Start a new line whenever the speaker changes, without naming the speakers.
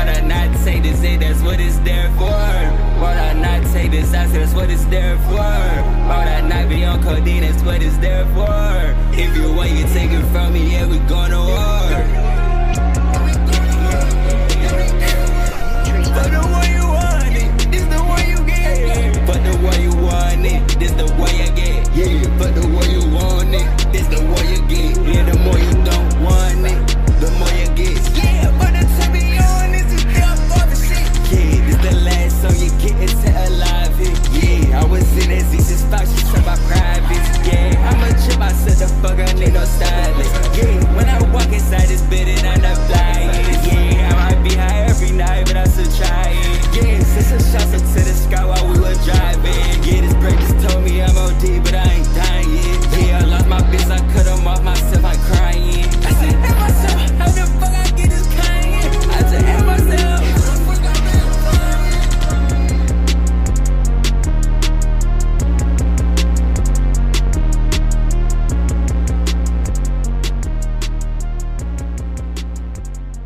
I not take this hit, that's what it's there for. Why would I not take this acid, that's what it's there for. Why would I not be on codeine, that's what it's there for. If you want, you can take it from me.